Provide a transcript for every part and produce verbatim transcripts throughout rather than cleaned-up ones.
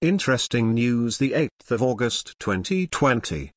Interesting news, the eighth of August twenty twenty.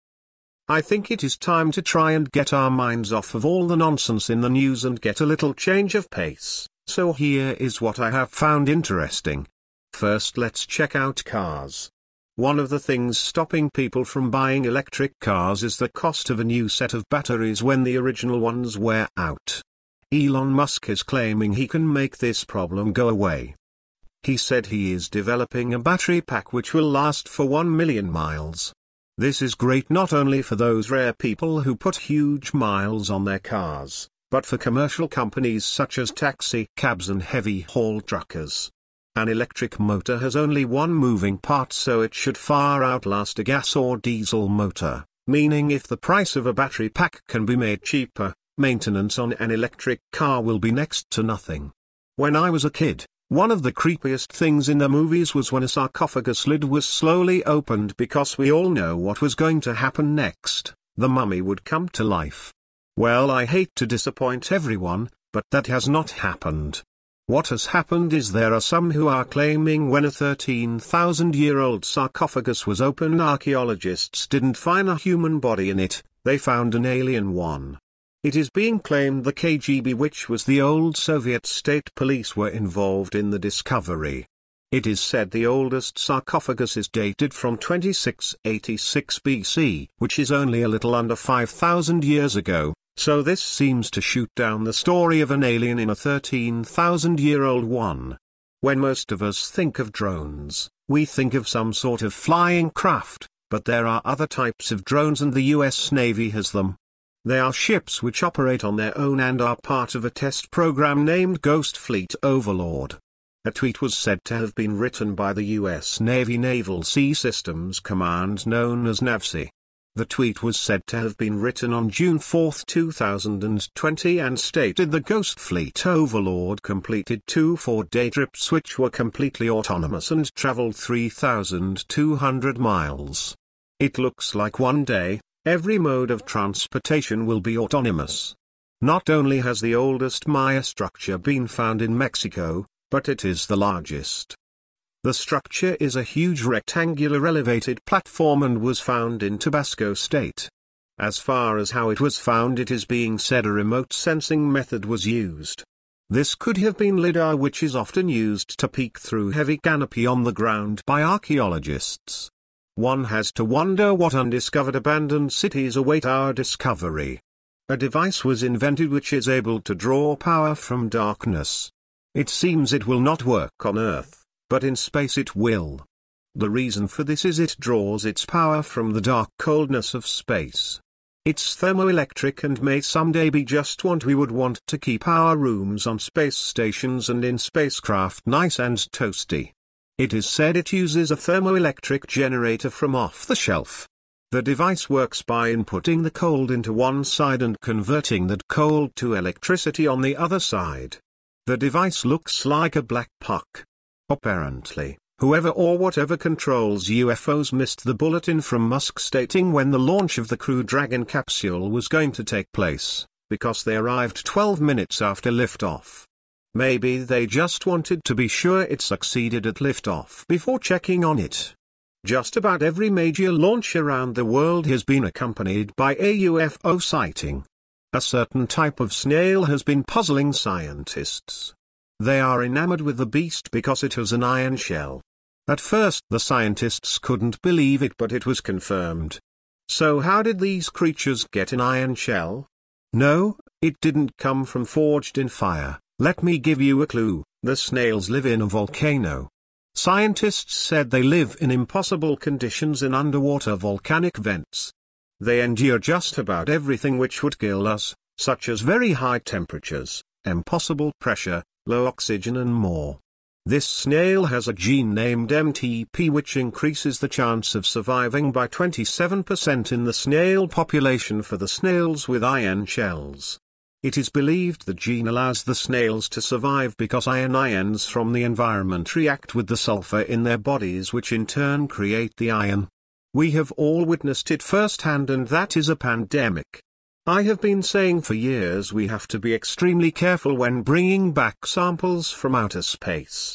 I think it is time to try and get our minds off of all the nonsense in the news and get a little change of pace, so here is what I have found interesting. First, let's check out cars. One of the things stopping people from buying electric cars is the cost of a new set of batteries when the original ones wear out. Elon Musk is claiming he can make this problem go away. He said he is developing a battery pack which will last for one million miles. This is great not only for those rare people who put huge miles on their cars, but for commercial companies such as taxi cabs and heavy haul truckers. An electric motor has only one moving part, so it should far outlast a gas or diesel motor, meaning if the price of a battery pack can be made cheaper, maintenance on an electric car will be next to nothing. When I was a kid, one of the creepiest things in the movies was when a sarcophagus lid was slowly opened, because we all know what was going to happen next. The mummy would come to life. Well, I hate to disappoint everyone, but that has not happened. What has happened is there are some who are claiming when a thirteen thousand year old sarcophagus was opened, archaeologists didn't find a human body in it, they found an alien one. It is being claimed the K G B, which was the old Soviet state police, were involved in the discovery. It is said the oldest sarcophagus is dated from twenty-six eighty-six B C, which is only a little under five thousand years ago, so this seems to shoot down the story of an alien in a thirteen thousand year old one. When most of us think of drones, we think of some sort of flying craft, but there are other types of drones and the U S Navy has them. They are ships which operate on their own and are part of a test program named Ghost Fleet Overlord. A tweet was said to have been written by the U S Navy Naval Sea Systems Command, known as NAVSEA. The tweet was said to have been written on June fourth two thousand twenty and stated the Ghost Fleet Overlord completed two four-day trips which were completely autonomous and traveled three thousand two hundred miles. It looks like one day, every mode of transportation will be autonomous. Not only has the oldest Maya structure been found in Mexico, but it is the largest. The structure is a huge rectangular elevated platform and was found in Tabasco State. As far as how it was found, it is being said a remote sensing method was used. This could have been LiDAR, which is often used to peek through heavy canopy on the ground by archaeologists. One has to wonder what undiscovered abandoned cities await our discovery. A device was invented which is able to draw power from darkness. It seems it will not work on Earth, but in space it will. The reason for this is it draws its power from the dark coldness of space. It's thermoelectric and may someday be just what we would want to keep our rooms on space stations and in spacecraft nice and toasty. It is said it uses a thermoelectric generator from off the shelf. The device works by inputting the cold into one side and converting that cold to electricity on the other side. The device looks like a black puck. Apparently, whoever or whatever controls U F Os missed the bulletin from Musk stating when the launch of the Crew Dragon capsule was going to take place, because they arrived twelve minutes after liftoff. Maybe they just wanted to be sure it succeeded at liftoff before checking on it. Just about every major launch around the world has been accompanied by a U F O sighting. A certain type of snail has been puzzling scientists. They are enamored with the beast because it has an iron shell. At first the scientists couldn't believe it, but it was confirmed. So how did these creatures get an iron shell? No, it didn't come from forged in fire. Let me give you a clue, the snails live in a volcano. Scientists said they live in impossible conditions in underwater volcanic vents. They endure just about everything which would kill us, such as very high temperatures, impossible pressure, low oxygen and more. This snail has a gene named M T P which increases the chance of surviving by twenty-seven percent in the snail population for the snails with iron shells. It is believed the gene allows the snails to survive because iron ions from the environment react with the sulfur in their bodies, which in turn create the iron. We have all witnessed it firsthand, and that is a pandemic. I have been saying for years we have to be extremely careful when bringing back samples from outer space.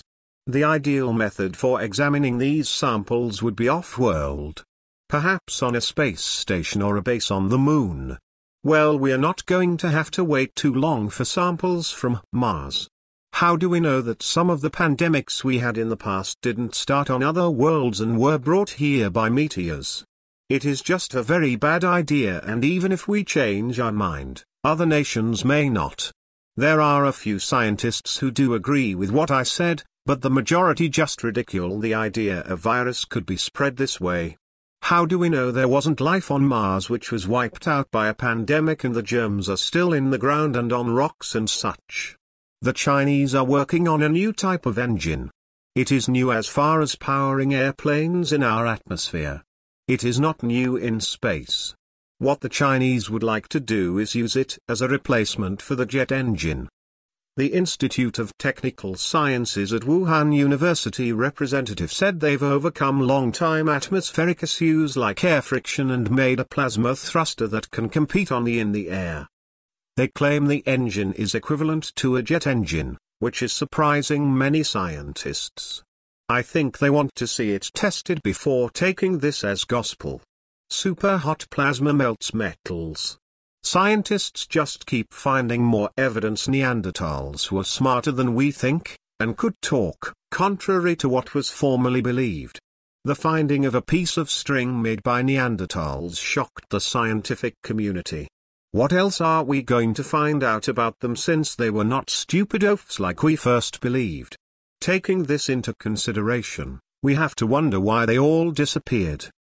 The ideal method for examining these samples would be off-world. Perhaps on a space station or a base on the moon. Well, we're not going to have to wait too long for samples from Mars. How do we know that some of the pandemics we had in the past didn't start on other worlds and were brought here by meteors? It is just a very bad idea, and even if we change our mind, other nations may not. There are a few scientists who do agree with what I said, but the majority just ridicule the idea a virus could be spread this way. How do we know there wasn't life on Mars which was wiped out by a pandemic and the germs are still in the ground and on rocks and such? The Chinese are working on a new type of engine. It is new as far as powering airplanes in our atmosphere. It is not new in space. What the Chinese would like to do is use it as a replacement for the jet engine. The Institute of Technical Sciences at Wuhan University representative said they've overcome long-time atmospheric issues like air friction and made a plasma thruster that can compete on the in the air. They claim the engine is equivalent to a jet engine, which is surprising many scientists. I think they want to see it tested before taking this as gospel. Super hot plasma melts metals. Scientists just keep finding more evidence Neanderthals were smarter than we think, and could talk, contrary to what was formerly believed. The finding of a piece of string made by Neanderthals shocked the scientific community. What else are we going to find out about them since they were not stupid oafs like we first believed? Taking this into consideration, we have to wonder why they all disappeared.